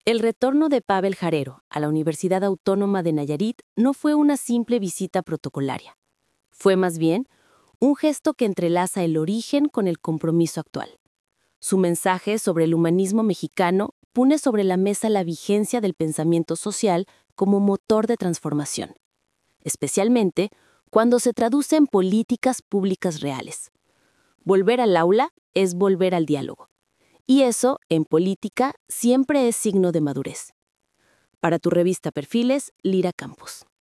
El retorno de Pavel Jarero a la Universidad Autónoma de Nayarit no fue una simple visita protocolaria. Fue más bien un gesto que entrelaza el origen con el compromiso actual. Su mensaje sobre el humanismo mexicano pone sobre la mesa la vigencia del pensamiento social como motor de transformación, especialmente cuando se traduce en políticas públicas reales. Volver al aula es volver al diálogo. Y eso, en política, siempre es signo de madurez. Para tu revista Perfiles, Lira Campos.